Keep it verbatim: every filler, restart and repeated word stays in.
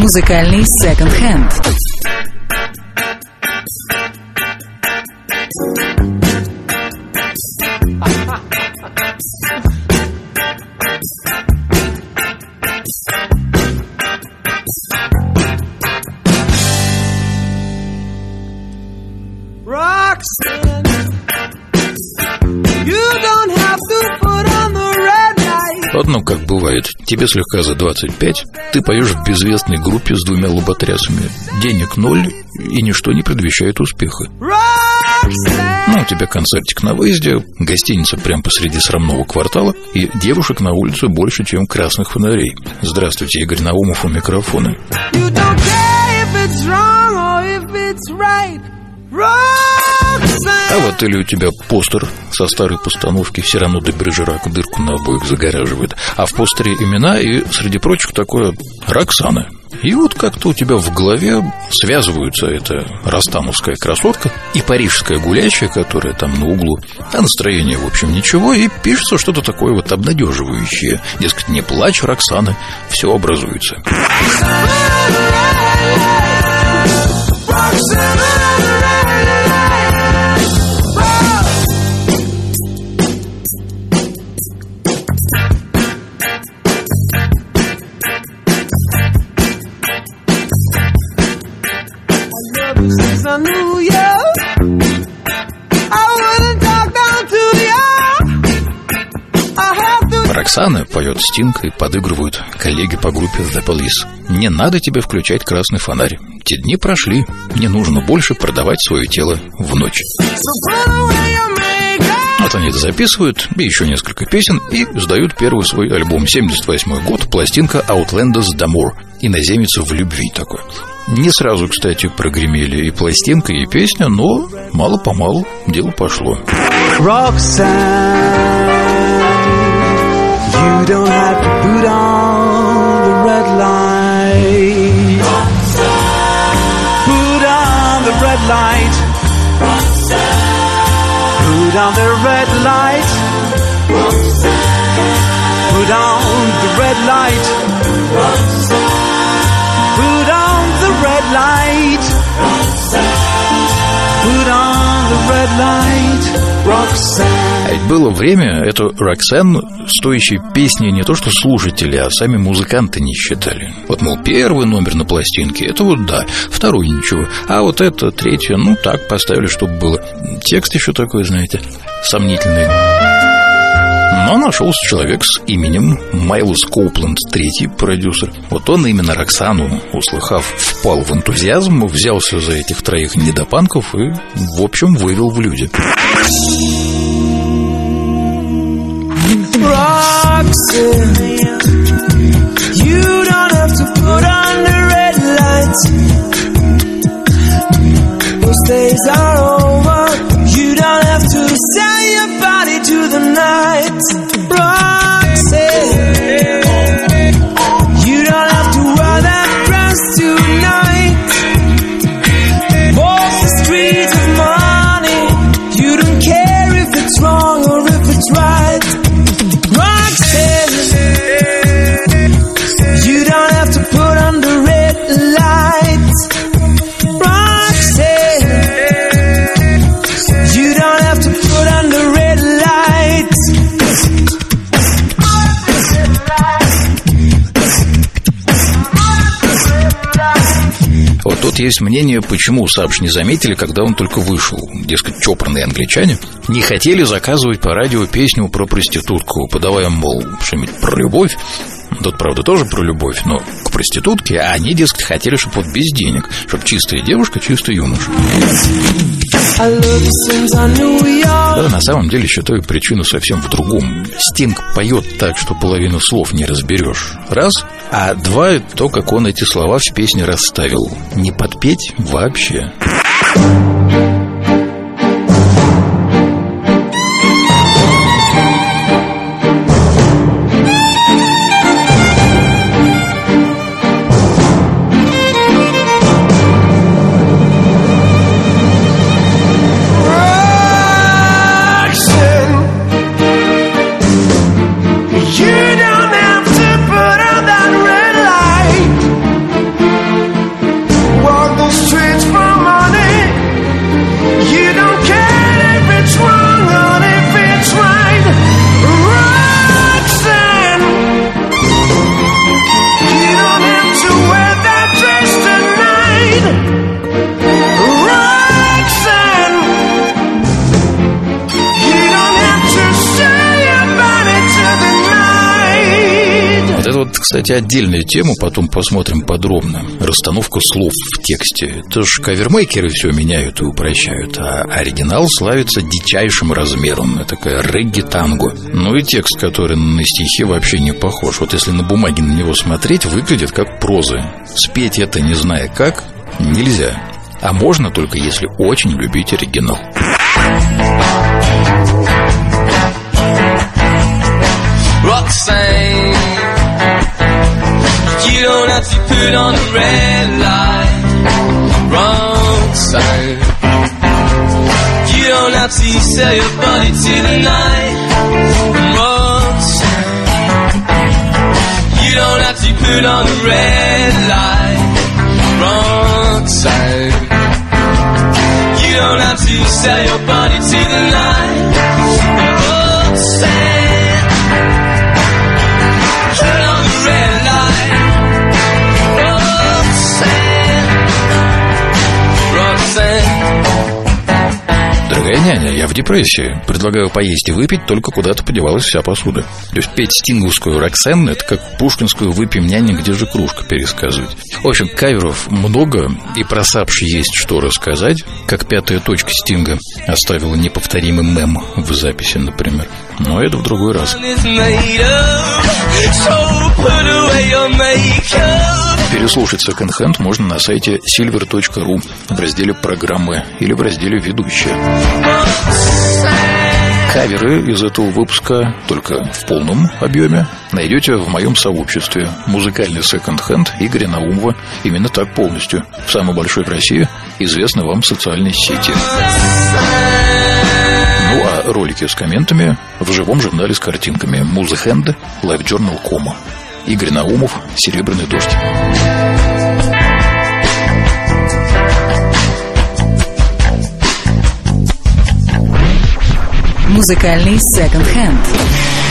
Музыкальный секонд-хенд. Вот, ну, как бывает, тебе слегка за двадцать пять, ты поешь в безвестной группе с двумя лоботрясами. Денег ноль, и ничто не предвещает успеха. Ну, у тебя концертик на выезде, гостиница прямо посреди срамного квартала, и девушек на улице больше, чем красных фонарей. Здравствуйте, Игорь Наумов у микрофона. А вот или у тебя постер со старой постановки все равно до Бержерака дырку на обоих загораживает. А в постере имена и, среди прочих, такое Роксана. И вот как-то у тебя в голове связываются эта ростановская красотка и парижская гулящая, которая там на углу. А настроение, в общем, ничего. И пишется что-то такое вот обнадеживающее. Дескать, не плачь, Роксана, все образуется. Роксана поет Стинг, и подыгрывают коллеги по группе The Police. Не надо тебе включать красный фонарь. Те дни прошли. Не нужно больше продавать свое тело в ночь. Вот они это записывают, и еще несколько песен, и сдают первый свой альбом. семьдесят восьмой год, пластинка Outlanders d'Amour. Иноземец в любви такой. Не сразу, кстати, прогремели и пластинка, и песня, но мало-помалу дело пошло. You don't have to put on the red light. Roxanne. Put on the red light. Roxanne. Put on the red light. Roxanne. Put on the red light. Roxanne. Put on the red light. Roxanne. Put on the red light. Roxanne. А ведь было время, эту Роксен стоящей песни не то что слушатели, а сами музыканты не считали. Вот, мол, первый номер на пластинке, это вот да, второй ничего. А вот это, третье, ну так, поставили, чтобы было. Текст еще такой, знаете, сомнительный. Но нашелся человек с именем Майлз Коупленд, третий продюсер. Вот он именно Роксану, услыхав, впал в энтузиазм, взялся за этих троих недопанков и, в общем, вывел в люди. Roxanne, you don't have to put on the red lights. Those days are over. You don't have to sell your body to the night. Roxanne, you don't have to wear that dress tonight. Walk the streets of money. You don't care if it's wrong or if it's right. You don't have to put on the red lights. Roxanne, you don't have to put on the red lights. Вот тут есть мнение, почему Сабш не заметили, когда он только вышел. Дескать, чопорные англичане не хотели заказывать по радио песню про проститутку, подавая, мол, что-нибудь про любовь. Тут, правда, тоже про любовь, но к проститутке, а они, дескать, хотели, чтобы вот без денег, чтобы чистая девушка, чистый юноша. Да, на самом деле, считаю причину совсем в другом. Стинг поет так, что половину слов не разберешь. Раз. А два, то, как он эти слова в песне расставил. Не подпеть вообще. You don't have to put on that red light. Кстати, отдельная тема, потом посмотрим подробно. Расстановка слов в тексте. Это ж кавермейкеры все меняют и упрощают, а оригинал славится дичайшим размером. Это такая регги-танго. Ну и текст, который на стихи, вообще не похож. Вот если на бумаге на него смотреть, выглядит как проза. Спеть это, не зная как, нельзя. А можно только если очень любить оригинал. Roxanne, you don't have to put on the red light. Roxanne, you don't have to sell your body to the night. Roxanne, you don't have to put on the red light. Roxanne, you don't have to sell your body to the night. Roxanne, Дорогая няня, я в депрессии. Предлагаю поесть и выпить, только куда-то подевалась вся посуда. То есть петь стинговскую Роксен — это как пушкинскую «Выпьем, няня, где же кружка» пересказывать. В общем, каверов много, и про Сапш есть что рассказать. Как пятая точка Стинга оставила неповторимый мем в записи, например. Но это в другой раз. Переслушать секонд-хенд можно на сайте сильвер точка ру в разделе «Программы» или в разделе «Ведущие». Каверы из этого выпуска, только в полном объеме, найдете в моем сообществе «Музыкальный секонд-хенд» Игоря Наумова. Именно так полностью. В самой большой в России известной вам социальной сети. Ну а ролики с комментами в живом журнале с картинками «Музыхенд», лайфджорнал точка ком. Игорь Наумов, «Серебряный дождь». Музыкальный секонд-хенд.